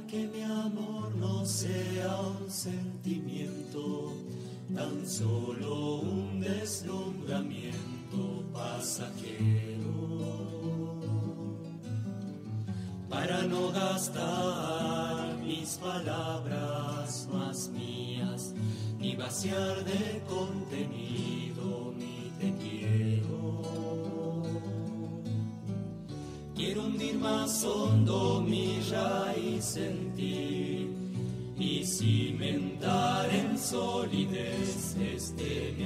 que mi amor no sea un sentimiento, tan solo un deslumbramiento pasajero. Para no gastar mis palabras más mías, ni vaciar de contenido mi te quiero. Quiero hundir más hondo mi raíz en ti y cimentar en solidez mi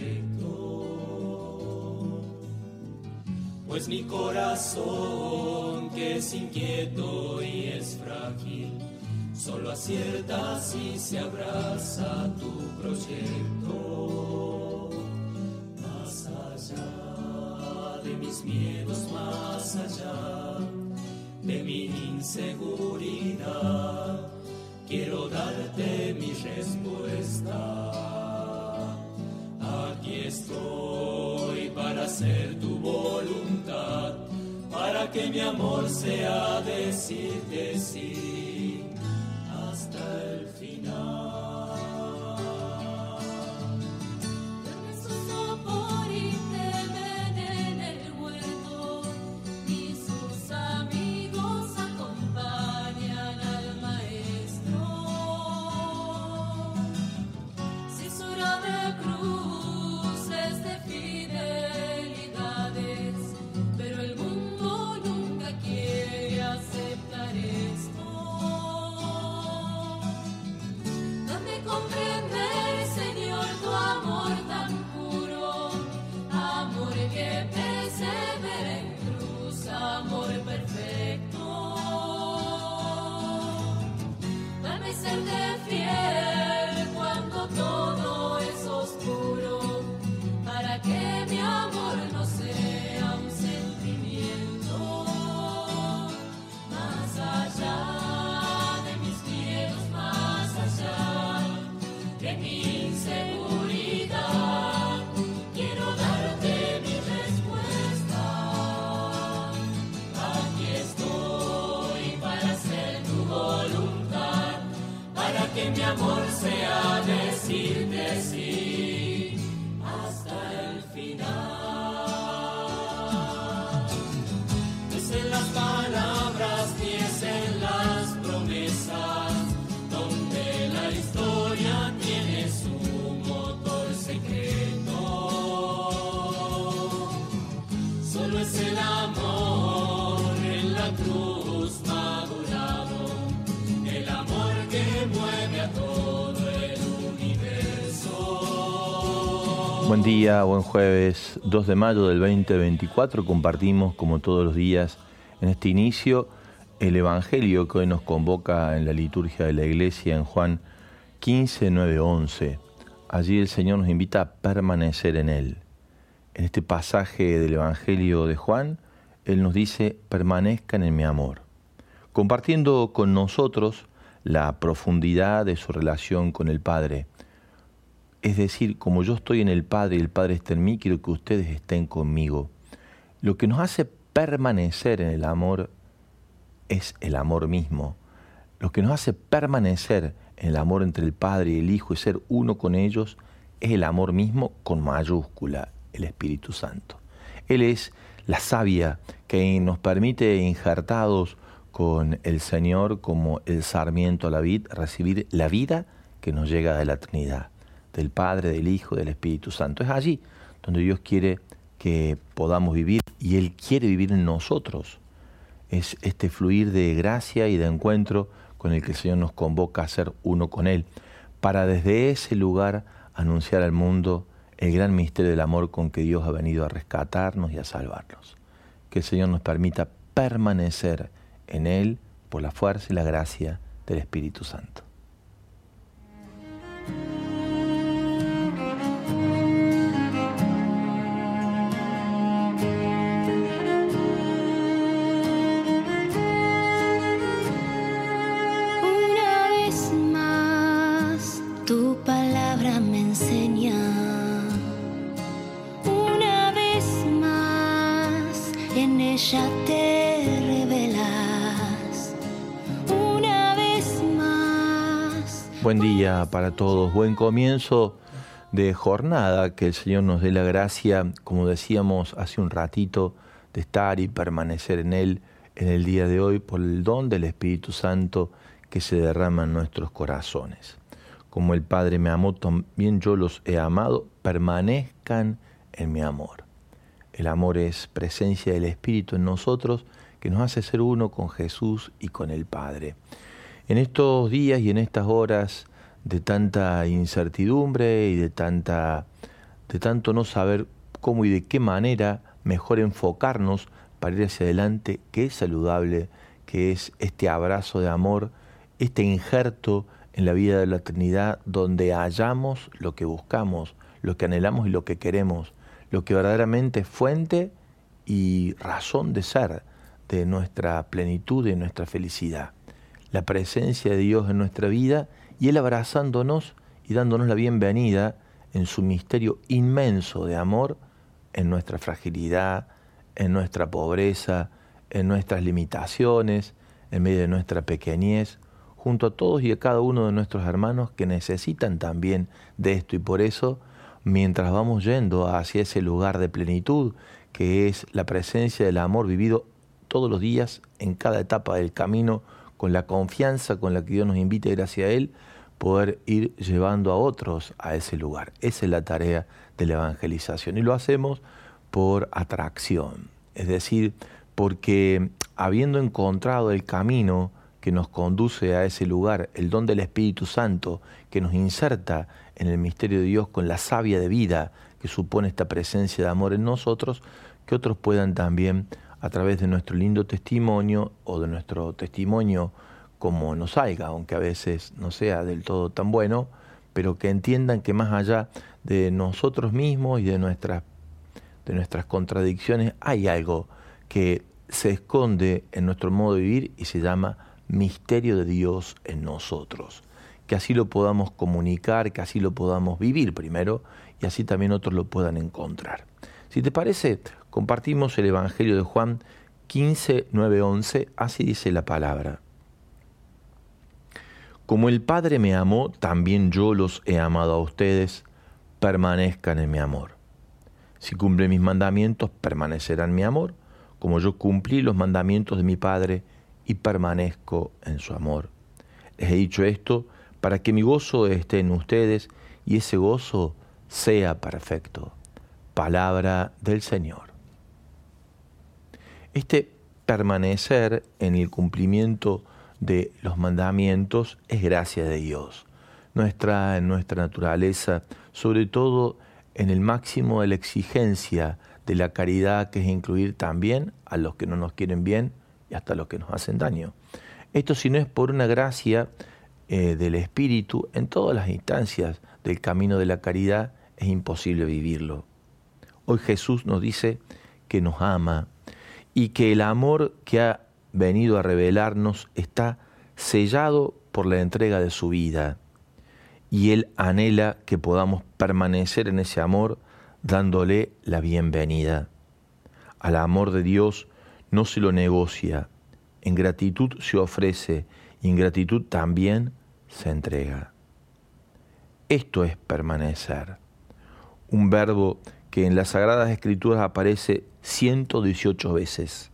afecto. Pues mi corazón, que es inquieto y es frágil, solo acierta si se abraza tu proyecto. Más allá de mis miedos, más allá de mi inseguridad, quiero darte mi respuesta. Aquí estoy para hacer tu voluntad, para que mi amor sea decirte sí hasta el final. Que mi amor sea decirte sí hasta el final. No es en las palabras ni es en las promesas donde la historia tiene su motor secreto. Solo es el amor en la cruz madurado, el amor que mueve a todo el universo. Buen día, buen jueves, 2 de mayo del 2024. Compartimos, como todos los días, en este inicio, el Evangelio que hoy nos convoca en la liturgia de la Iglesia en Juan 15, 9, 11. Allí el Señor nos invita a permanecer en Él. En este pasaje del Evangelio de Juan, Él nos dice: permanezcan en mi amor, compartiendo con nosotros la profundidad de su relación con el Padre. Es decir, como yo estoy en el Padre y el Padre está en mí, quiero que ustedes estén conmigo. Lo que nos hace permanecer en el amor es el amor mismo. Lo que nos hace permanecer en el amor entre el Padre y el Hijo y ser uno con ellos es el amor mismo con mayúscula, el Espíritu Santo. Él es la savia que nos permite, injertados con el Señor como el sarmiento a la vid, recibir la vida que nos llega de la Trinidad, del Padre, del Hijo, del Espíritu Santo. Es allí donde Dios quiere que podamos vivir y Él quiere vivir en nosotros. Es este fluir de gracia y de encuentro con el que el Señor nos convoca a ser uno con Él, para desde ese lugar anunciar al mundo el gran misterio del amor con que Dios ha venido a rescatarnos y a salvarnos. Que el Señor nos permita permanecer en Él por la fuerza y la gracia del Espíritu Santo. Una vez más, tu palabra me enseña. Una vez más, en ella te revelas. Una vez Buen día para todos, buen comienzo de jornada, que el Señor nos dé la gracia, como decíamos hace un ratito, de estar y permanecer en Él en el día de hoy por el don del Espíritu Santo que se derrama en nuestros corazones. Como el Padre me amó, también yo los he amado, permanezcan en mi amor. El amor es presencia del Espíritu en nosotros que nos hace ser uno con Jesús y con el Padre. En estos días y en estas horas de tanta incertidumbre y de tanto no saber cómo y de qué manera mejor enfocarnos para ir hacia adelante, que es saludable, que es este abrazo de amor, este injerto en la vida de la Trinidad, donde hallamos lo que buscamos, lo que anhelamos y lo que queremos, lo que verdaderamente es fuente y razón de ser de nuestra plenitud y de nuestra felicidad. La presencia de Dios en nuestra vida y Él abrazándonos y dándonos la bienvenida en su misterio inmenso de amor en nuestra fragilidad, en nuestra pobreza, en nuestras limitaciones, en medio de nuestra pequeñez, junto a todos y a cada uno de nuestros hermanos que necesitan también de esto. Y por eso, mientras vamos yendo hacia ese lugar de plenitud, que es la presencia del amor vivido todos los días, en cada etapa del camino, con la confianza con la que Dios nos invita a ir hacia Él, poder ir llevando a otros a ese lugar. Esa es la tarea de la evangelización. Y lo hacemos por atracción, es decir, porque habiendo encontrado el camino que nos conduce a ese lugar, el don del Espíritu Santo, que nos inserta en el misterio de Dios con la savia de vida que supone esta presencia de amor en nosotros, que otros puedan también, a través de nuestro lindo testimonio o de nuestro testimonio como nos salga, aunque a veces no sea del todo tan bueno, pero que entiendan que más allá de nosotros mismos y de nuestras contradicciones hay algo que se esconde en nuestro modo de vivir y se llama misterio de Dios en nosotros. Que así lo podamos comunicar, que así lo podamos vivir primero y así también otros lo puedan encontrar. Si te parece, compartimos el Evangelio de Juan 15, 9, 11, así dice la palabra. Como el Padre me amó, también yo los he amado a ustedes, permanezcan en mi amor. Si cumplen mis mandamientos, permanecerán en mi amor, como yo cumplí los mandamientos de mi Padre y permanezco en su amor. Les he dicho esto para que mi gozo esté en ustedes y ese gozo sea perfecto. Palabra del Señor. Este permanecer en el cumplimiento de los mandamientos es gracia de Dios. En nuestra naturaleza, sobre todo en el máximo de la exigencia de la caridad, que es incluir también a los que no nos quieren bien y hasta a los que nos hacen daño. Esto, si no es por una gracia del Espíritu, en todas las instancias del camino de la caridad es imposible vivirlo. Hoy Jesús nos dice que nos ama y que el amor que ha venido a revelarnos está sellado por la entrega de su vida. Y Él anhela que podamos permanecer en ese amor dándole la bienvenida. Al amor de Dios no se lo negocia, en gratitud se ofrece y en gratitud también se entrega. Esto es permanecer, un verbo que en las Sagradas Escrituras aparece 118 veces.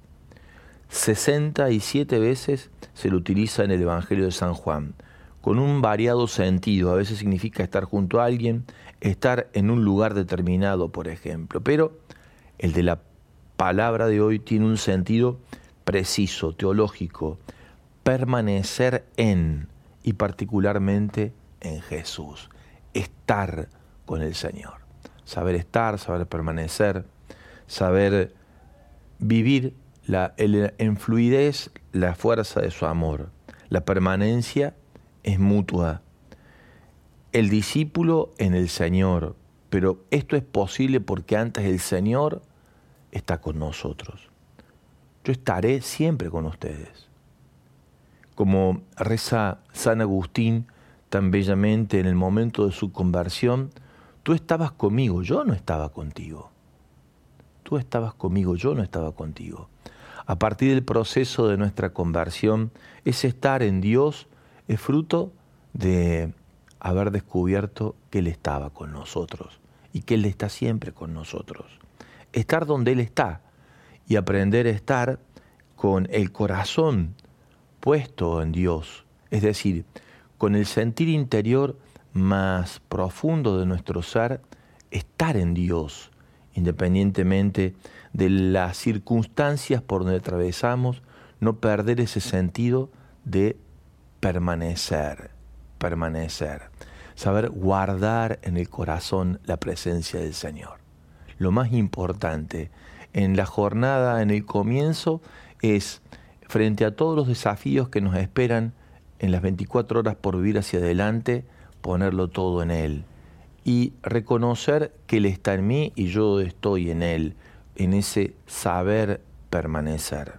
67 veces se lo utiliza en el Evangelio de San Juan, con un variado sentido. A veces significa estar junto a alguien, estar en un lugar determinado, por ejemplo. Pero el de la palabra de hoy tiene un sentido preciso, teológico, permanecer en, y particularmente en Jesús, estar con el Señor. Saber estar, saber permanecer, saber vivir en fluidez la fuerza de su amor. La permanencia es mutua. El discípulo en el Señor, pero esto es posible porque antes el Señor está con nosotros. Yo estaré siempre con ustedes. Como reza San Agustín tan bellamente en el momento de su conversión, tú estabas conmigo, yo no estaba contigo. Tú estabas conmigo, yo no estaba contigo. A partir del proceso de nuestra conversión, ese estar en Dios es fruto de haber descubierto que Él estaba con nosotros y que Él está siempre con nosotros. Estar donde Él está y aprender a estar con el corazón puesto en Dios, es decir, con el sentir interior más profundo de nuestro ser, estar en Dios, independientemente de las circunstancias por donde atravesamos, no perder ese sentido de permanecer, saber guardar en el corazón la presencia del Señor. Lo más importante en la jornada, en el comienzo, es, frente a todos los desafíos que nos esperan en las 24 horas por vivir hacia adelante, ponerlo todo en Él y reconocer que Él está en mí y yo estoy en Él, en ese saber permanecer.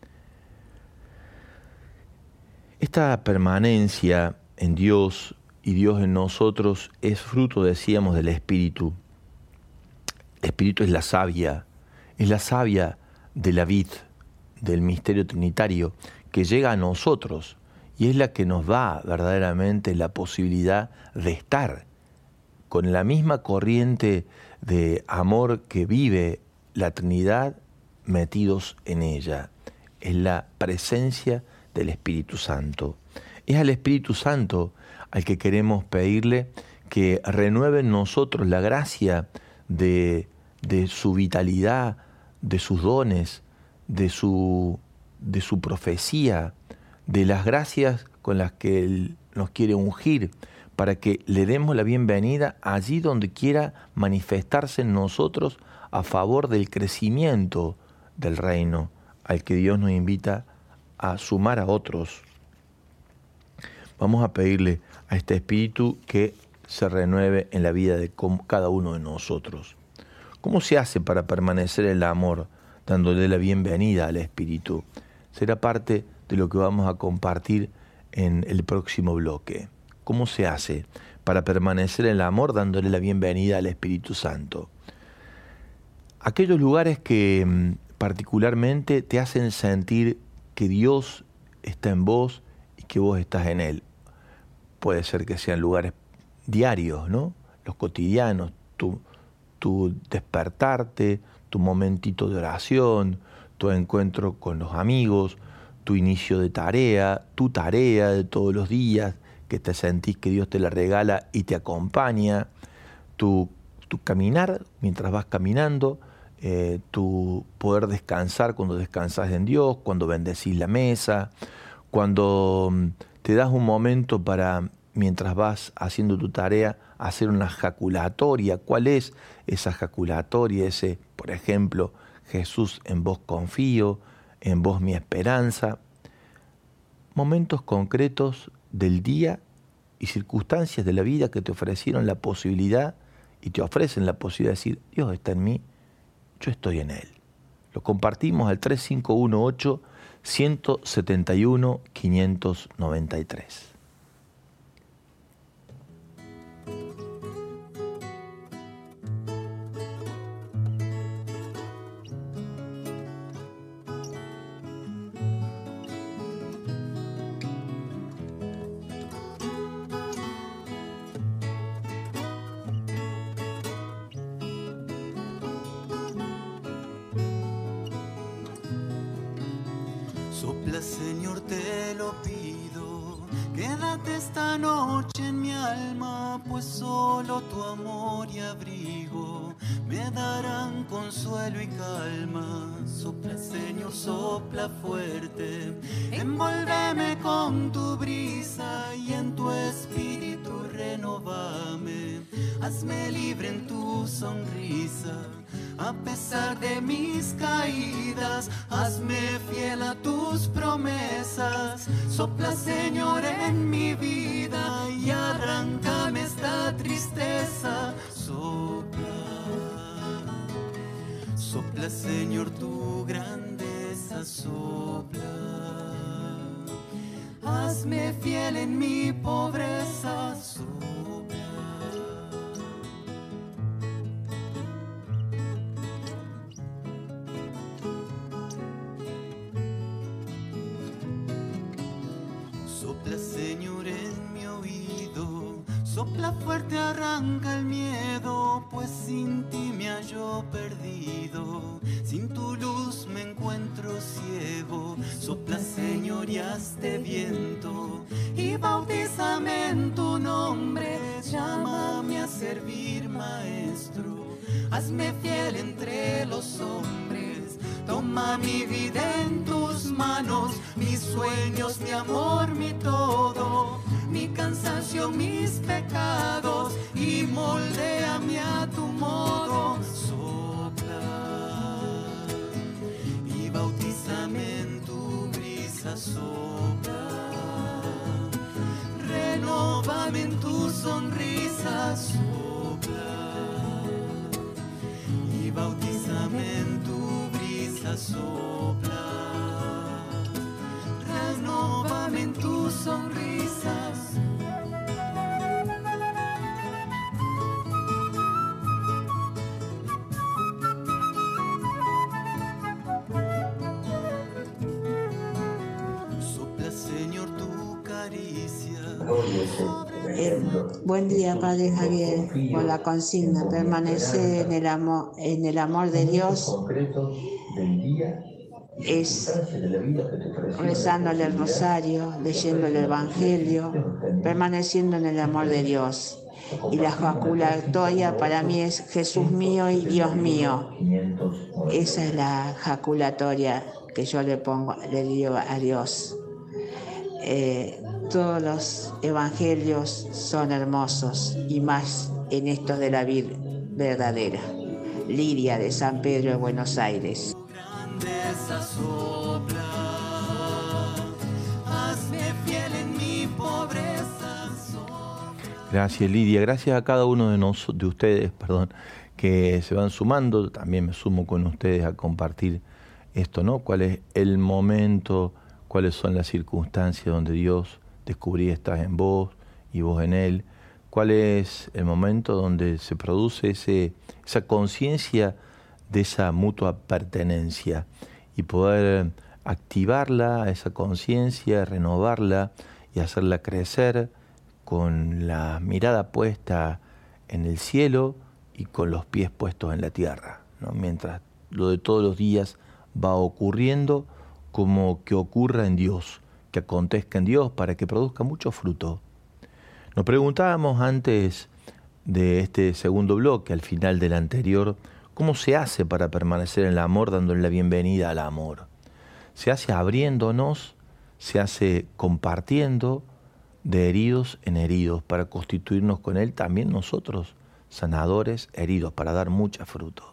Esta permanencia en Dios y Dios en nosotros es fruto, decíamos, del Espíritu. El Espíritu es la savia de la vid, del misterio trinitario, que llega a nosotros y es la que nos da verdaderamente la posibilidad de estar con la misma corriente de amor que vive la Trinidad, metidos en ella. Es la presencia del Espíritu Santo. Es al Espíritu Santo al que queremos pedirle que renueve en nosotros la gracia de su vitalidad, de sus dones, de su profecía, de las gracias con las que Él nos quiere ungir, para que le demos la bienvenida allí donde quiera manifestarse en nosotros a favor del crecimiento del reino al que Dios nos invita a sumar a otros. Vamos a pedirle a este Espíritu que se renueve en la vida de cada uno de nosotros. ¿Cómo se hace para permanecer en el amor, dándole la bienvenida al Espíritu? Será parte de lo que vamos a compartir en el próximo bloque. ¿Cómo se hace para permanecer en el amor, dándole la bienvenida al Espíritu Santo? Aquellos lugares que particularmente te hacen sentir que Dios está en vos y que vos estás en Él. Puede ser que sean lugares diarios, ¿no? Los cotidianos, tu despertarte, tu momentito de oración, tu encuentro con los amigos, tu inicio de tarea, tu tarea de todos los días, que te sentís que Dios te la regala y te acompaña, tu caminar mientras vas caminando, tu poder descansar cuando descansás en Dios, cuando bendecís la mesa, cuando te das un momento para, mientras vas haciendo tu tarea, hacer una jaculatoria. ¿Cuál es esa jaculatoria? Ese, por ejemplo, Jesús, en vos confío, en vos mi esperanza. Momentos concretos del día y circunstancias de la vida que te ofrecieron la posibilidad y te ofrecen la posibilidad de decir, Dios está en mí, yo estoy en Él. Lo compartimos al 3518-171-593. Sopla, Señor, te lo pido, quédate esta noche en mi alma, pues solo tu amor y abrigo me darán consuelo y calma. Sopla, Señor, sopla fuerte, envuélveme con tu brisa y en tu espíritu renovame, hazme libre en tu sonrisa. A pesar de mis caídas, hazme fiel a tus promesas. Sopla, Señor, en mi vida y arráncame esta tristeza. Sopla, sopla, Señor, tu grandeza. Sopla, hazme fiel en mi pobreza. Sopla. Sopla, Señor, en mi oído, Sopla fuerte, arranca el miedo, pues sin ti me hallo perdido. Sin tu luz me encuentro ciego. Sopla, Señor, y hazte viento, y bautízame en tu nombre. Llámame a servir, Maestro. Hazme fiel entre los hombres. Toma mi vida en tus manos, mis sueños, mi amor, mi todo, mi cansancio, mis pecados, y moldéame a tu modo. Sopla y bautízame en tu brisa. Sopla, renóvame en tu sonrisa. Sopla y bautízame en tu brisa. Sopla, renóvame en tus sonrisas. Sopla, Señor, tu caricia. Buen día, Padre Javier, por la consigna, permanecer en el amor de Dios es rezándole el rosario, leyendo el Evangelio, permaneciendo en el amor de Dios. Y la jaculatoria para mí es Jesús mío y Dios mío. Esa es la jaculatoria que yo le digo a Dios. Todos los evangelios son hermosos, y más en estos de la vida verdadera. Lidia, de San Pedro de Buenos Aires. Grandeza sopla, hazme fiel en mi pobreza. Gracias, Lidia. Gracias a cada uno de ustedes, que se van sumando. También me sumo con ustedes a compartir esto, ¿no? ¿Cuál es el momento? ¿Cuáles son las circunstancias donde Dios descubrí estás en vos y vos en Él? ¿Cuál es el momento donde se produce esa conciencia de esa mutua pertenencia y poder activarla, esa conciencia, renovarla y hacerla crecer con la mirada puesta en el cielo y con los pies puestos en la tierra, ¿no? Mientras lo de todos los días va ocurriendo, como que ocurra en Dios, que acontezca en Dios para que produzca mucho fruto. Nos preguntábamos antes de este segundo bloque, al final del anterior, ¿cómo se hace para permanecer en el amor dándole la bienvenida al amor? Se hace abriéndonos, se hace compartiendo de heridos en heridos para constituirnos con Él también nosotros, sanadores heridos, para dar mucho fruto.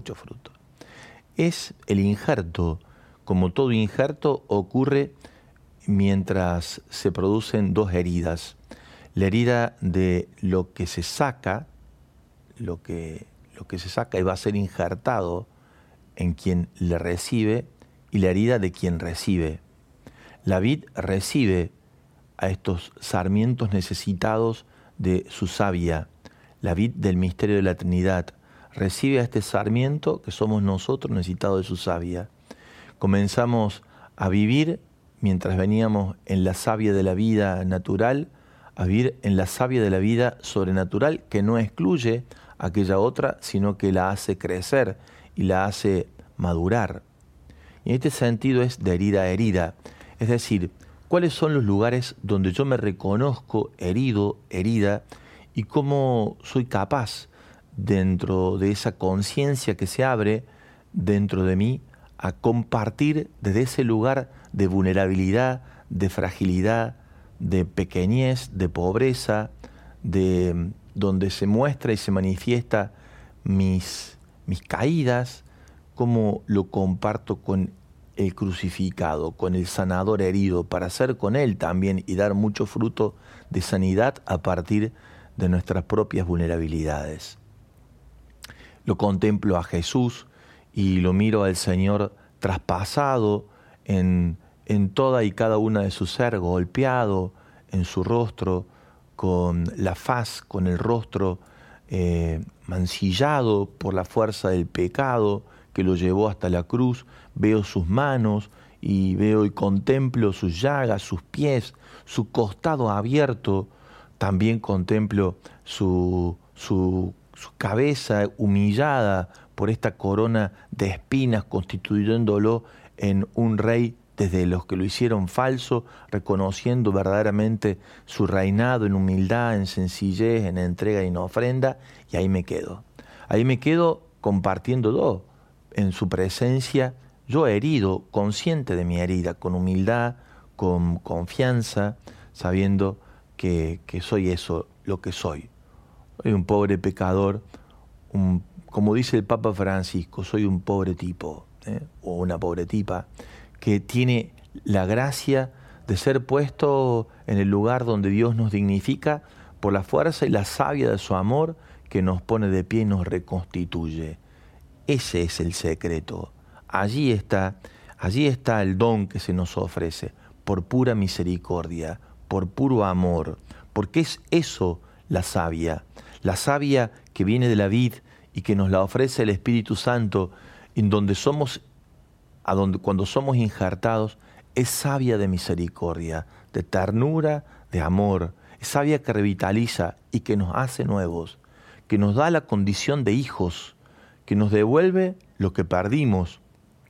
Es el injerto. Como todo injerto, ocurre mientras se producen dos heridas. La herida de lo que se saca, lo que se saca y va a ser injertado en quien le recibe, y la herida de quien recibe. La vid recibe a estos sarmientos necesitados de su savia. La vid del misterio de la Trinidad recibe a este sarmiento que somos nosotros, necesitados de su savia. Comenzamos a vivir mientras veníamos en la savia de la vida natural, a vivir en la savia de la vida sobrenatural, que no excluye aquella otra, sino que la hace crecer y la hace madurar. Y en este sentido es de herida a herida. Es decir, ¿cuáles son los lugares donde yo me reconozco herido, herida, y cómo soy capaz, dentro de esa conciencia que se abre dentro de mí, a compartir desde ese lugar de vulnerabilidad, de fragilidad, de pequeñez, de pobreza, de donde se muestra y se manifiesta mis caídas, cómo lo comparto con el crucificado, con el sanador herido, para hacer con Él también y dar mucho fruto de sanidad a partir de nuestras propias vulnerabilidades. Lo contemplo a Jesús y lo miro al Señor traspasado en toda y cada una de su ser, golpeado en su rostro, con la faz, con el rostro mancillado por la fuerza del pecado que lo llevó hasta la cruz. Veo sus manos y veo y contemplo sus llagas, sus pies, su costado abierto, también contemplo su cabeza humillada por esta corona de espinas, constituyéndolo en un rey desde los que lo hicieron falso, reconociendo verdaderamente su reinado en humildad, en sencillez, en entrega y en ofrenda, y ahí me quedo. Ahí me quedo compartiéndolo en su presencia, yo herido, consciente de mi herida, con humildad, con confianza, sabiendo que soy eso, lo que soy. Soy un pobre pecador, como dice el Papa Francisco, soy un pobre tipo, o una pobre tipa, que tiene la gracia de ser puesto en el lugar donde Dios nos dignifica por la fuerza y la savia de su amor que nos pone de pie y nos reconstituye. Ese es el secreto. Allí está el don que se nos ofrece, por pura misericordia, por puro amor, porque es eso la savia que viene de la vid y que nos la ofrece el Espíritu Santo, en donde cuando somos injertados, es savia de misericordia, de ternura, de amor, es savia que revitaliza y que nos hace nuevos, que nos da la condición de hijos, que nos devuelve lo que perdimos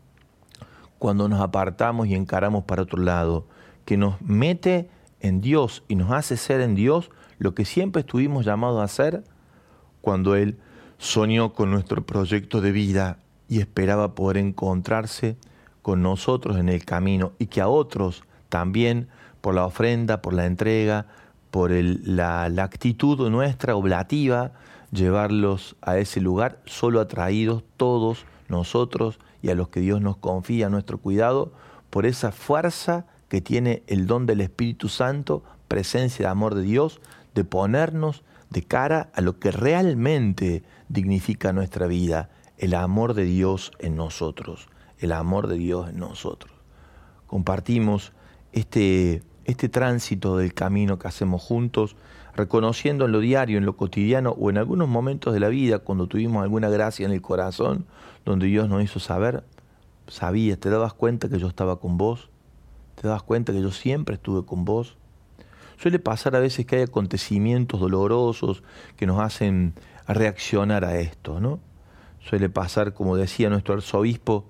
cuando nos apartamos y encaramos para otro lado, que nos mete en Dios y nos hace ser en Dios lo que siempre estuvimos llamados a ser cuando Él soñó con nuestro proyecto de vida y esperaba poder encontrarse con nosotros en el camino, y que a otros también, por la ofrenda, por la entrega, por la actitud nuestra oblativa, llevarlos a ese lugar, solo atraídos todos nosotros y a los que Dios nos confía a nuestro cuidado, por esa fuerza que tiene el don del Espíritu Santo, presencia de amor de Dios, de ponernos de cara a lo que realmente dignifica nuestra vida, el amor de Dios en nosotros, el amor de Dios en nosotros. Compartimos este tránsito del camino que hacemos juntos, reconociendo en lo diario, en lo cotidiano o en algunos momentos de la vida, cuando tuvimos alguna gracia en el corazón, donde Dios nos hizo saber, sabías, te dabas cuenta que yo estaba con vos, te dabas cuenta que yo siempre estuve con vos. Suele pasar a veces que hay acontecimientos dolorosos que nos hacen reaccionar a esto, ¿no? Suele pasar, como decía nuestro arzobispo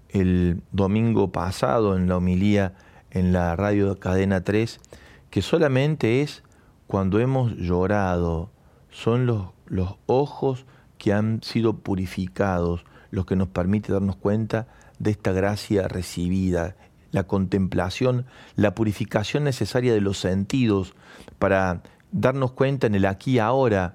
el domingo pasado en la homilía en la radio de Cadena 3, que solamente es cuando hemos llorado, son los ojos que han sido purificados los que nos permite darnos cuenta de esta gracia recibida, la contemplación, la purificación necesaria de los sentidos para darnos cuenta en el aquí y ahora,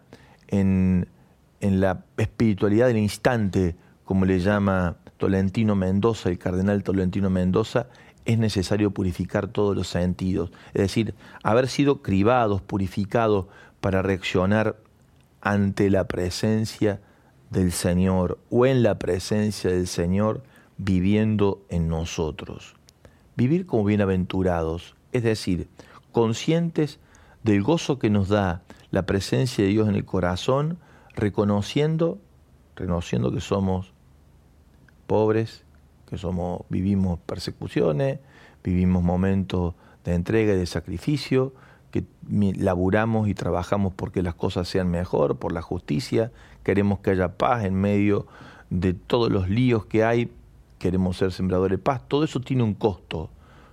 en la espiritualidad del instante, como le llama Tolentino Mendoza, el cardenal Tolentino Mendoza, es necesario purificar todos los sentidos. Es decir, haber sido cribados, purificados para reaccionar ante la presencia del Señor o en la presencia del Señor viviendo en nosotros. Vivir como bienaventurados, es decir, conscientes del gozo que nos da la presencia de Dios en el corazón, reconociendo que somos pobres, que vivimos persecuciones, vivimos momentos de entrega y de sacrificio, que laburamos y trabajamos porque las cosas sean mejor, por la justicia, queremos que haya paz en medio de todos los líos que hay, queremos ser sembradores de paz. Todo eso tiene un costo,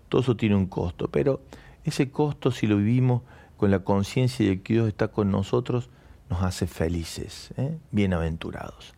pero ese costo, si lo vivimos con la conciencia de que Dios está con nosotros, nos hace felices, bienaventurados.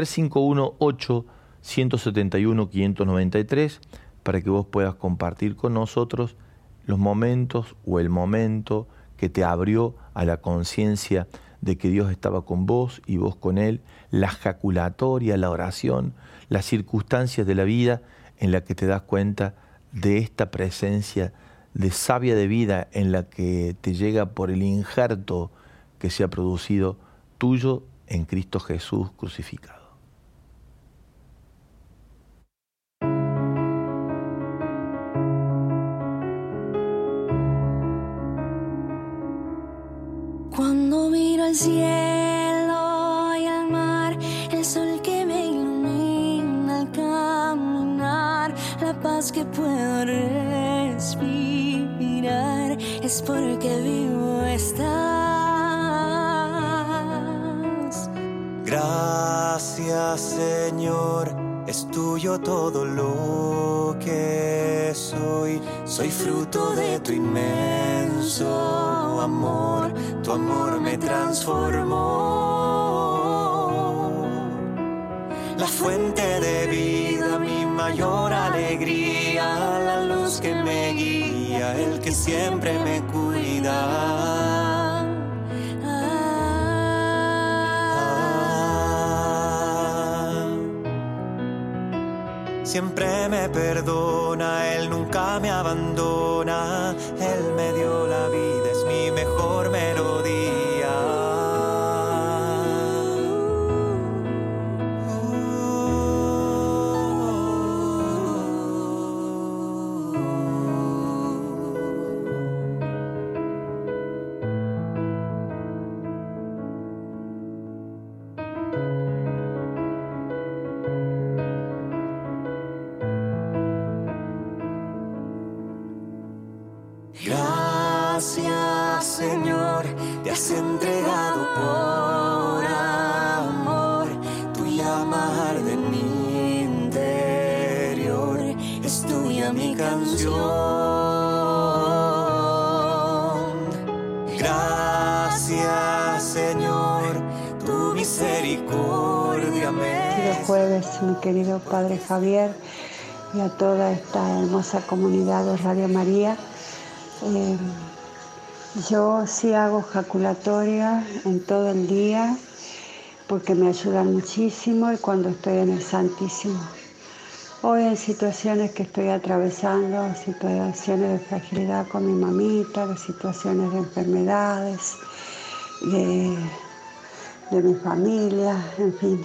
351-8-171-593, para que vos puedas compartir con nosotros los momentos o el momento que te abrió a la conciencia de que Dios estaba con vos y vos con Él, la jaculatoria, la oración, las circunstancias de la vida en la que te das cuenta de esta presencia de savia de vida en la que te llega por el injerto que se ha producido tuyo en Cristo Jesús crucificado. Cuando miro al cielo y al mar, el sol que me ilumina al caminar, la paz que puedo respirar, es porque vivo esta Gracias, Señor, es tuyo todo lo que soy. Soy fruto de tu inmenso amor. Tu amor me transformó. La fuente de vida, mi mayor alegría, la luz que me guía, el que siempre me cuida. Siempre me perdona, Él nunca me abandona. Él me dio la vida, es mi mejor melodía. Gracias, Señor, te has entregado por amor. Tu llama arde en mi interior, es tuya mi canción. Gracias, Señor, tu misericordia me... Los jueves, mi querido Padre Javier, y a toda esta hermosa comunidad de Radio María. Yo sí hago jaculatoria en todo el día porque me ayudan muchísimo y cuando estoy en el Santísimo. Hoy en situaciones que estoy atravesando, situaciones de fragilidad con mi mamita, de situaciones de enfermedades, de mi familia, en fin.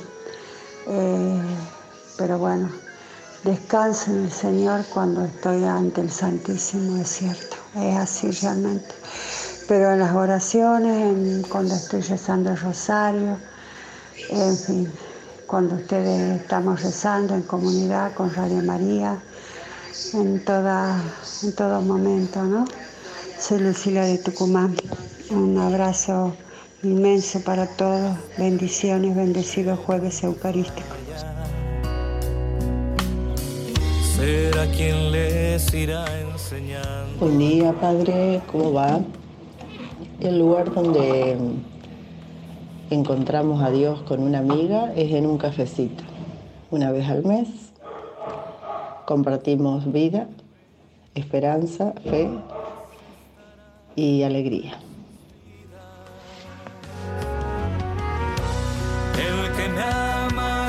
Pero bueno, descanso en el Señor cuando estoy ante el Santísimo, es cierto, es así realmente. Pero en las oraciones, cuando estoy rezando el rosario, en fin, cuando ustedes estamos rezando en comunidad con Radio María, en todo momento, ¿no? Soy Lucila de Tucumán. Un abrazo inmenso para todos. Bendiciones, bendecidos jueves eucarísticos. Será quien les irá enseñando. Buen día, Padre, ¿cómo va? El lugar donde encontramos a Dios con una amiga es en un cafecito. Una vez al mes compartimos vida, esperanza, fe y alegría. El que me ama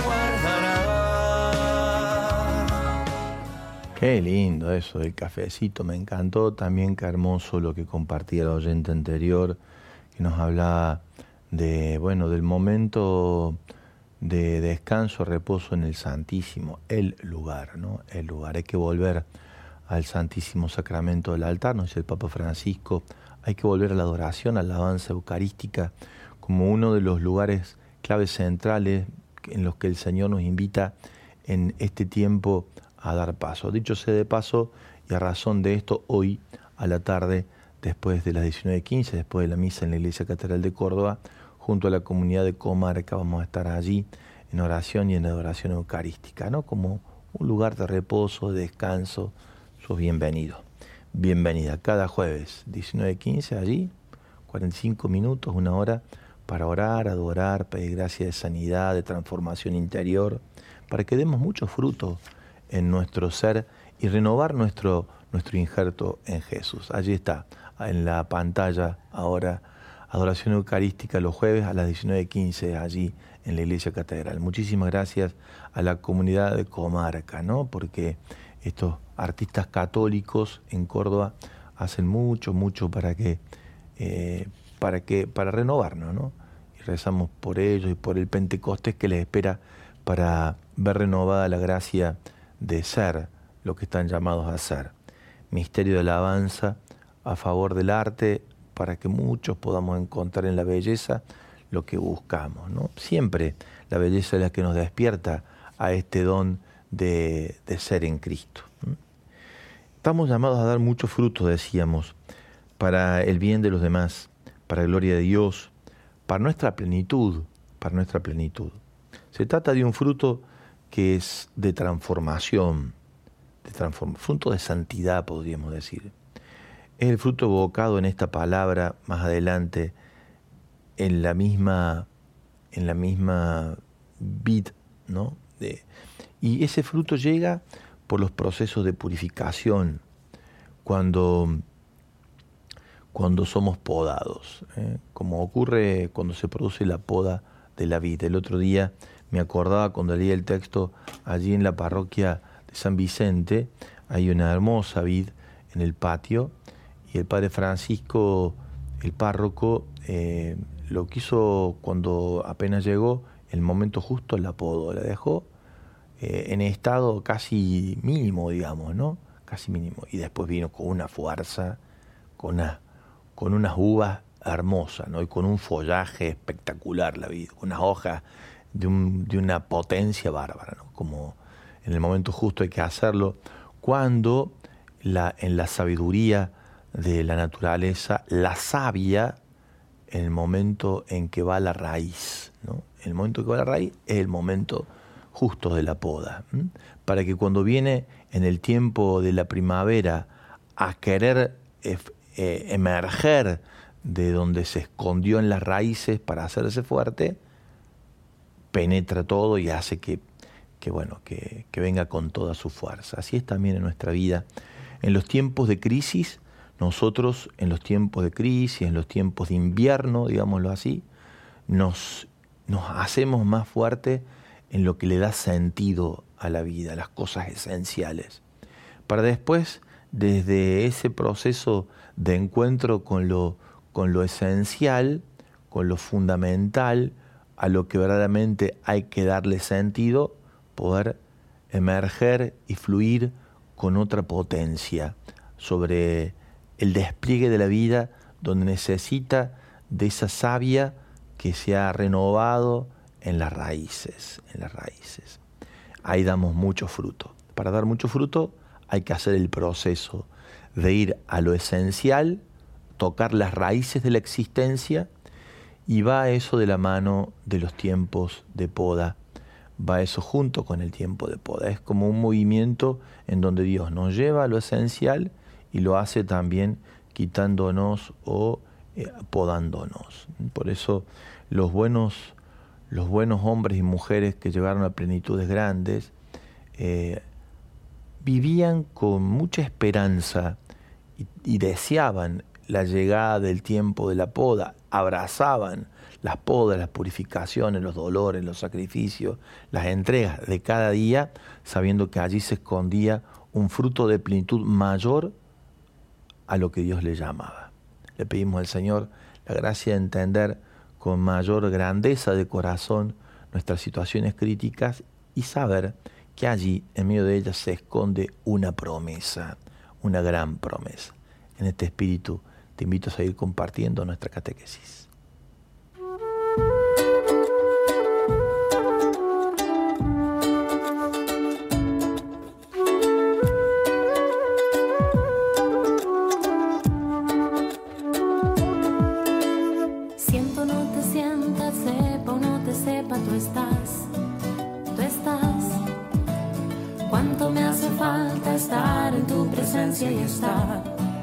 guardará. Qué lindo eso del cafecito, me encantó también, qué hermoso lo que compartía el oyente anterior, que nos hablaba de, bueno, del momento de descanso, reposo en el Santísimo, el lugar, ¿no? El lugar. Hay que volver al Santísimo Sacramento del altar, nos dice el Papa Francisco, hay que volver a la adoración, a la alabanza eucarística, como uno de los lugares claves centrales en los que el Señor nos invita en este tiempo a dar paso. Dicho sea de paso, y a razón de esto, hoy a la tarde, después de las 19:15, después de la misa en la Iglesia Catedral de Córdoba, junto a la comunidad de Comarca, vamos a estar allí en oración y en adoración eucarística, ¿no? Como un lugar de reposo, de descanso. Sos bienvenido, bienvenida. Cada jueves, 19:15, allí, 45 minutos, una hora, para orar, adorar, pedir gracia de sanidad, de transformación interior, para que demos mucho fruto en nuestro ser y renovar nuestro injerto en Jesús. Allí está, en la pantalla ahora, adoración eucarística los jueves a las 19:15, allí en la Iglesia Catedral. Muchísimas gracias a la comunidad de Comarca, ¿no? Porque estos artistas católicos en Córdoba hacen mucho para renovarnos, ¿no? Y rezamos por ellos y por el Pentecostés que les espera para ver renovada la gracia de ser lo que están llamados a ser. Misterio de alabanza a favor del arte, para que muchos podamos encontrar en la belleza lo que buscamos, ¿no? Siempre la belleza es la que nos despierta a este don de ser en Cristo. Estamos llamados a dar mucho fruto, decíamos, para el bien de los demás, para la gloria de Dios, para nuestra plenitud, para nuestra plenitud. Se trata de un fruto que es de transformación, fruto de santidad, podríamos decir. Es el fruto evocado en esta palabra más adelante en la misma vid, ¿no? Y ese fruto llega por los procesos de purificación cuando somos podados, como ocurre cuando se produce la poda de la vid. El otro día me acordaba cuando leía el texto allí en la parroquia de San Vicente, hay una hermosa vid en el patio y el padre Francisco, el párroco, lo quiso cuando apenas llegó, el momento justo la podó, la dejó en estado casi mínimo, digamos, ¿no? Casi mínimo. Y después vino con una fuerza, con unas uvas hermosas, ¿no? Y con un follaje espectacular la vid, con unas hojas de una potencia bárbara, ¿no? Como en el momento justo hay que hacerlo, cuando en la sabiduría de la naturaleza, la savia, en el momento en que va la raíz, ¿no? El momento que va la raíz es el momento justo de la poda, para que cuando viene en el tiempo de la primavera a querer emerger de donde se escondió en las raíces para hacerse fuerte, penetra todo y hace que venga con toda su fuerza. Así es también en nuestra vida. En los tiempos de crisis, nosotros en los tiempos de crisis, en los tiempos de invierno, digámoslo así, nos hacemos más fuertes en lo que le da sentido a la vida, las cosas esenciales, para después, desde ese proceso de encuentro con lo esencial, con lo fundamental, a lo que verdaderamente hay que darle sentido, poder emerger y fluir con otra potencia sobre el despliegue de la vida, donde necesita de esa savia que se ha renovado en las raíces. Ahí damos mucho fruto. Para dar mucho fruto hay que hacer el proceso de ir a lo esencial, tocar las raíces de la existencia, y va eso de la mano de los tiempos de poda, va eso junto con el tiempo de poda. Es como un movimiento en donde Dios nos lleva a lo esencial y lo hace también quitándonos o podándonos. Por eso los buenos hombres y mujeres que llegaron a plenitudes grandes vivían con mucha esperanza y deseaban la llegada del tiempo de la poda, abrazaban las podas, las purificaciones, los dolores, los sacrificios, las entregas de cada día, sabiendo que allí se escondía un fruto de plenitud mayor a lo que Dios le llamaba. Le pedimos al Señor la gracia de entender con mayor grandeza de corazón nuestras situaciones críticas y saber que allí, en medio de ellas, se esconde una promesa, una gran promesa. En este espíritu te invito a seguir compartiendo nuestra catequesis. Siento, no te sientas, sepa o no te sepa, tú estás. Cuánto me hace falta estar en tu presencia y estar.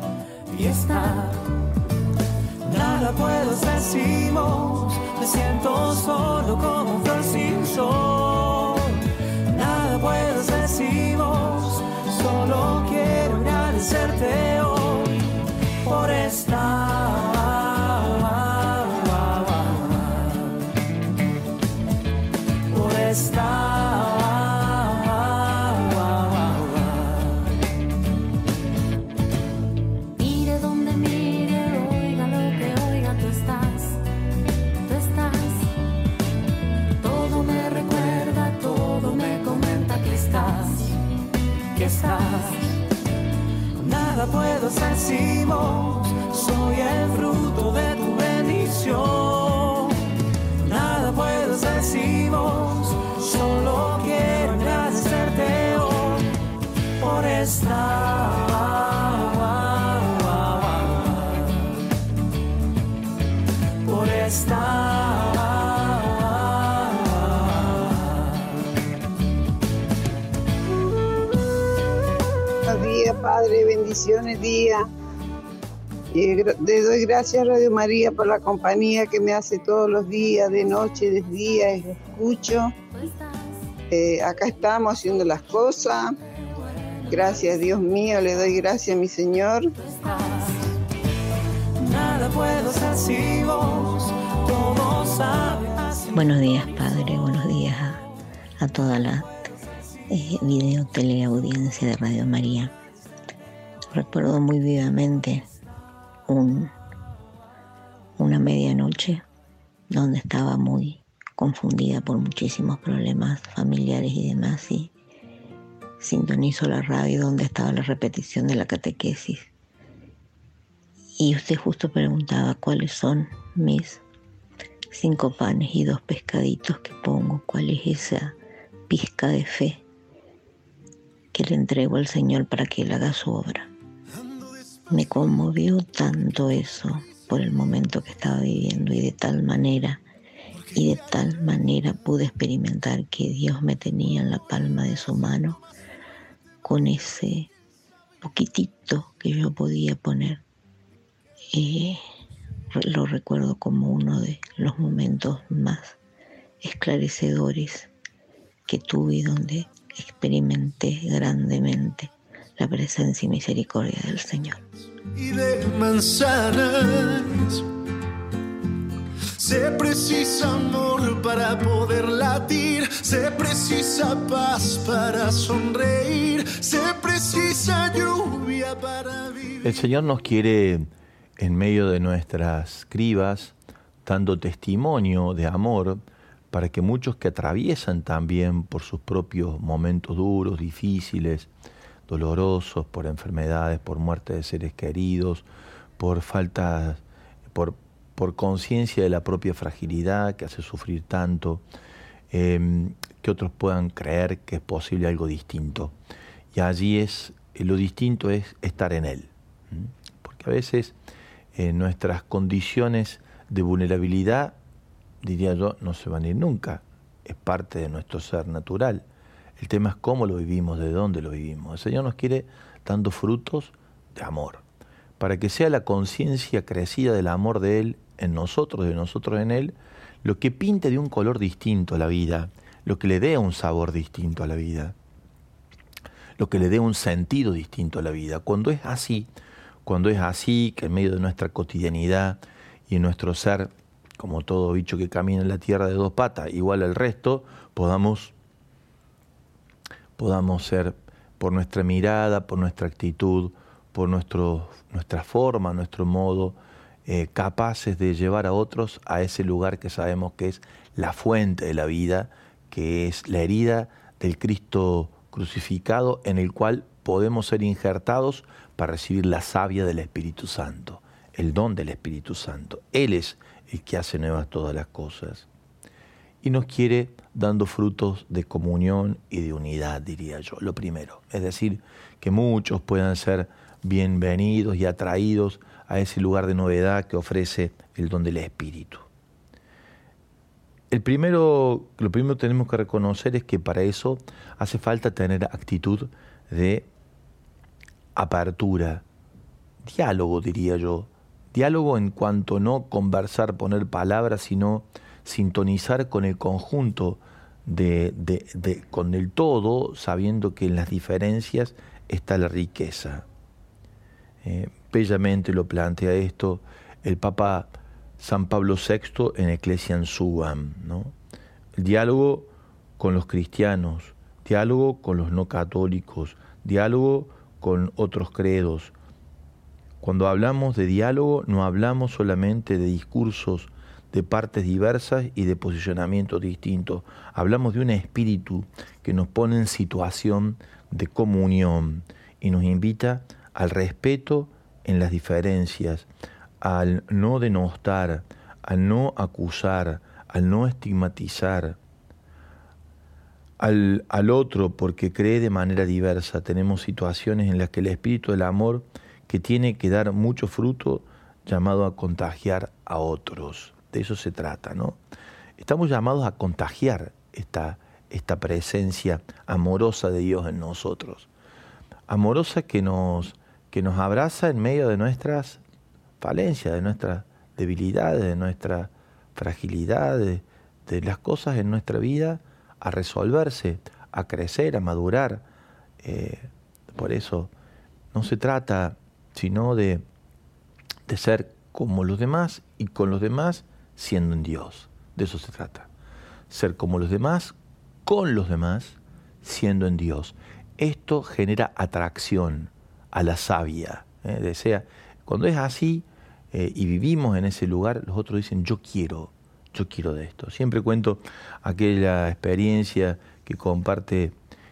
Nada puedo hacer sin vos, me siento solo como flor sin sol. Nada puedo hacer sin vos, solo quiero agradecerte hoy por estar. Por estar. Nada puedo hacer sin vos, soy el fruto de tu bendición. Nada puedo hacer sin vos, solo quiero agradecerte hoy por estar. Por estar. días, Padre, bendiciones día. Y le doy gracias a Radio María por la compañía que me hace todos los días, de noche, de día, y lo escucho. Acá estamos haciendo las cosas. Gracias, Dios mío, le doy gracias a mi Señor. Nada puedo hacer sin vos, todo sabes. Buenos días, Padre, buenos días a toda la video teleaudiencia de Radio María. Recuerdo muy vivamente una medianoche donde estaba muy confundida por muchísimos problemas familiares y demás, y sintonizo la radio donde estaba la repetición de la catequesis. Y usted justo preguntaba cuáles son mis 5 panes y 2 pescaditos que pongo, cuál es esa pizca de fe que le entrego al Señor para que Él haga su obra. Me conmovió tanto eso por el momento que estaba viviendo, y de tal manera pude experimentar que Dios me tenía en la palma de su mano con ese poquitito que yo podía poner. Lo recuerdo como uno de los momentos más esclarecedores que tuve, donde experimenté grandemente la presencia y misericordia del Señor. Y de manzanas, se precisa amor para poder latir, se precisa paz para sonreír, se precisa lluvia para vivir. El Señor nos quiere en medio de nuestras cribas, dando testimonio de amor para que muchos que atraviesan también por sus propios momentos duros, difíciles, dolorosos, por enfermedades, por muerte de seres queridos, por falta, por conciencia de la propia fragilidad que hace sufrir tanto, que otros puedan creer que es posible algo distinto. Y allí lo distinto es estar en Él. Porque a veces nuestras condiciones de vulnerabilidad, diría yo, no se van a ir nunca. Es parte de nuestro ser natural. El tema es cómo lo vivimos, de dónde lo vivimos. El Señor nos quiere dando frutos de amor, para que sea la conciencia crecida del amor de Él en nosotros, de nosotros en Él, lo que pinte de un color distinto a la vida, lo que le dé un sabor distinto a la vida, lo que le dé un sentido distinto a la vida. Cuando es así, que en medio de nuestra cotidianidad y en nuestro ser, como todo bicho que camina en la tierra de 2 patas, igual al resto, podamos ser, por nuestra mirada, por nuestra actitud, por nuestra forma, nuestro modo, capaces de llevar a otros a ese lugar que sabemos que es la fuente de la vida, que es la herida del Cristo crucificado, en el cual podemos ser injertados para recibir la savia del Espíritu Santo, el don del Espíritu Santo. Él es el que hace nuevas todas las cosas. Y nos quiere dando frutos de comunión y de unidad, diría yo, lo primero. Es decir, que muchos puedan ser bienvenidos y atraídos a ese lugar de novedad que ofrece el don del Espíritu. Lo primero que tenemos que reconocer es que para eso hace falta tener actitud de apertura, diálogo, diría yo. Diálogo en cuanto no conversar, poner palabras, sino sintonizar con el conjunto, con el todo, sabiendo que en las diferencias está la riqueza. Bellamente lo plantea esto el Papa San Pablo VI en Ecclesiam Suam, ¿no? El diálogo con los cristianos, diálogo con los no católicos, diálogo con otros credos. Cuando hablamos de diálogo, no hablamos solamente de discursos de partes diversas y de posicionamientos distintos. Hablamos de un espíritu que nos pone en situación de comunión y nos invita al respeto en las diferencias, al no denostar, al no acusar, al no estigmatizar al otro porque cree de manera diversa. Tenemos situaciones en las que el espíritu del amor, que tiene que dar mucho fruto, llamado a contagiar a otros. De eso se trata, ¿no? Estamos llamados a contagiar esta presencia amorosa de Dios en nosotros. amorosa que nos abraza en medio de nuestras falencias, de nuestras debilidades, de nuestra fragilidad, de las cosas en nuestra vida a resolverse, a crecer, a madurar. Por eso no se trata sino de ser como los demás y con los demás siendo en Dios. De eso se trata. Ser como los demás, con los demás, siendo en Dios. Esto genera atracción a la savia. Cuando es así y vivimos en ese lugar, los otros dicen, yo quiero de esto. Siempre cuento aquella experiencia que comparte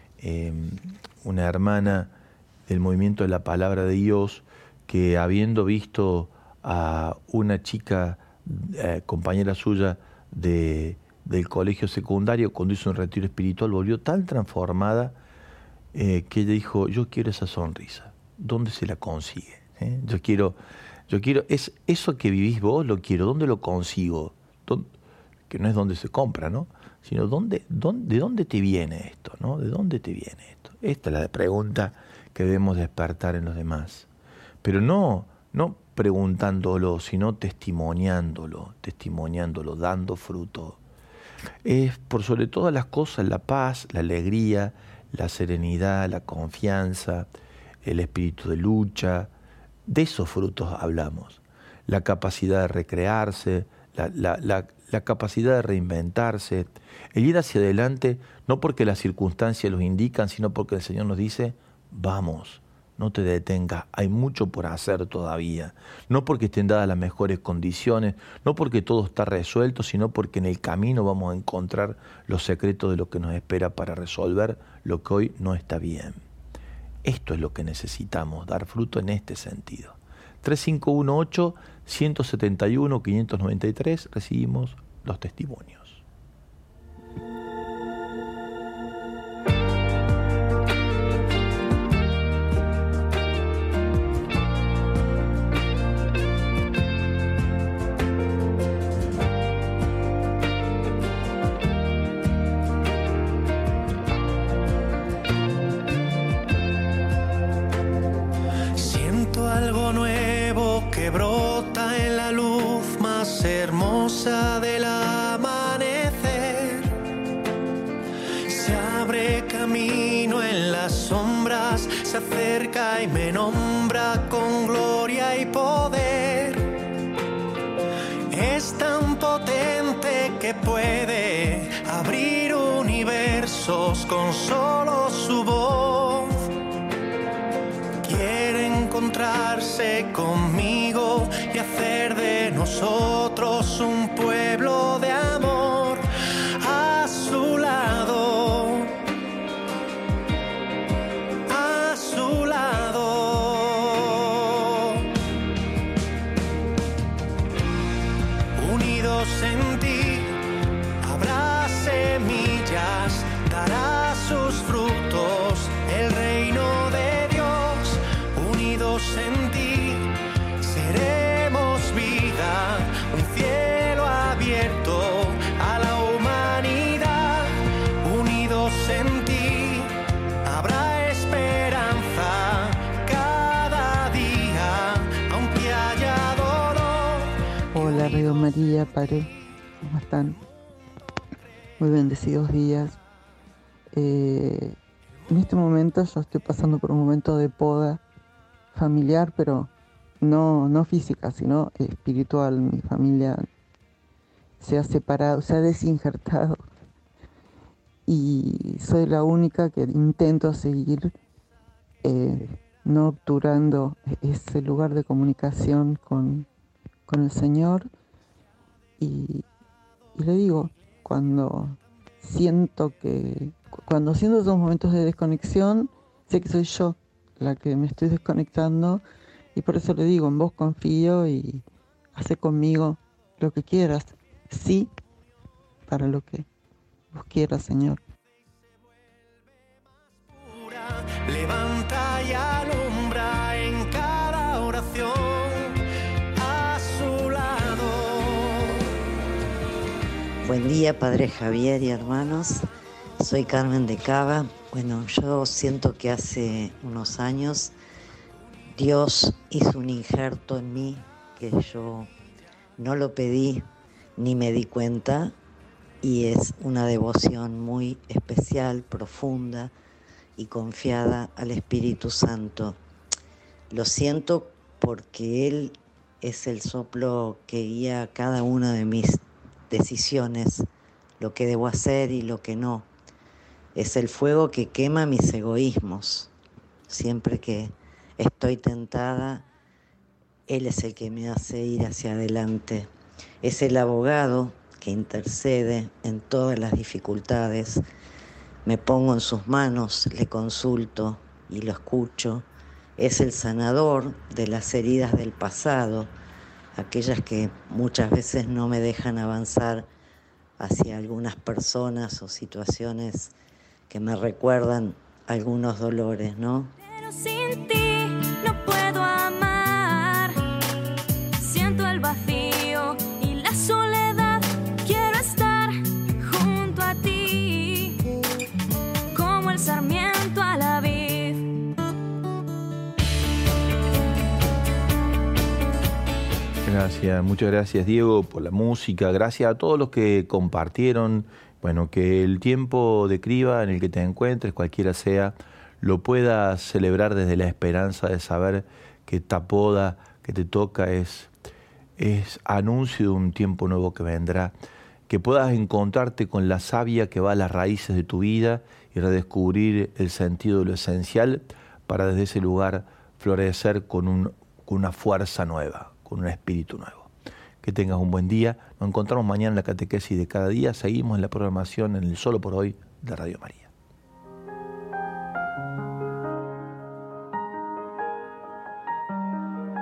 una hermana del movimiento de la Palabra de Dios, que habiendo visto a una chica, compañera suya del colegio secundario, cuando hizo un retiro espiritual, volvió tan transformada que ella dijo, yo quiero esa sonrisa. ¿Dónde se la consigue? Yo quiero, es eso que vivís vos, lo quiero. ¿Dónde lo consigo? Que no es donde se compra, ¿no? Sino ¿de dónde te viene esto? ¿No? ¿De dónde te viene esto? Esta es la pregunta que debemos despertar en los demás. Pero no preguntándolo, sino testimoniándolo, dando fruto. Es por sobre todas las cosas la paz, la alegría, la serenidad, la confianza, el espíritu de lucha. De esos frutos hablamos. La capacidad de recrearse, la capacidad de reinventarse, el ir hacia adelante, no porque las circunstancias los indican, sino porque el Señor nos dice, vamos, no te detengas, hay mucho por hacer todavía. No porque estén dadas las mejores condiciones, no porque todo está resuelto, sino porque en el camino vamos a encontrar los secretos de lo que nos espera para resolver lo que hoy no está bien. Esto es lo que necesitamos, dar fruto en este sentido. 3518-171-593, recibimos los testimonios. Del amanecer se abre camino en las sombras, se acerca y me nombra con gloria y poder. Es tan potente que puede abrir universos con solo su voz. Quiere encontrarse conmigo y hacer de nosotros un pueblo de amor. A su lado, a su lado, unidos en ti habrá semillas, dará sus frutos el reino de Dios. Unidos en ti seremos vida, un cielo abierto a la humanidad. Unidos en ti habrá esperanza cada día, aunque haya dolor. Hola Radio María, Padre, ¿cómo están? Muy bendecidos días. En este momento yo estoy pasando por un momento de poda familiar, pero no física, sino espiritual. Mi familia se ha separado, se ha desinjertado y soy la única que intento seguir no obturando ese lugar de comunicación con el Señor. Y le digo, cuando siento esos momentos de desconexión, sé que soy yo la que me estoy desconectando, y por eso le digo, en vos confío y hace conmigo lo que quieras, sí, para lo que vos quieras, Señor. Levanta y alumbra en cada oración, a su lado. Buen día, Padre Javier y hermanos. Soy Carmen de Cava. Bueno, yo siento que hace unos años Dios hizo un injerto en mí que yo no lo pedí ni me di cuenta, y es una devoción muy especial, profunda y confiada al Espíritu Santo. Lo siento porque Él es el soplo que guía cada una de mis decisiones, lo que debo hacer y lo que no. Es el fuego que quema mis egoísmos. Siempre que estoy tentada, Él es el que me hace ir hacia adelante. Es el abogado que intercede en todas las dificultades. Me pongo en sus manos, le consulto y lo escucho. Es el sanador de las heridas del pasado, aquellas que muchas veces no me dejan avanzar hacia algunas personas o situaciones que me recuerdan algunos dolores, ¿no? Pero sin ti no puedo amar. Siento el vacío y la soledad. Quiero estar junto a ti, como el sarmiento a la vid. Gracias, muchas gracias Diego por la música, gracias a todos los que compartieron. Bueno, que el tiempo de criba en el que te encuentres, cualquiera sea, lo puedas celebrar desde la esperanza de saber que esta poda que te toca es anuncio de un tiempo nuevo que vendrá. Que puedas encontrarte con la savia que va a las raíces de tu vida y redescubrir el sentido de lo esencial para desde ese lugar florecer con una fuerza nueva, con un espíritu nuevo. Que tengas un buen día. Nos encontramos mañana en la catequesis de cada día. Seguimos en la programación en el Solo por Hoy de Radio María.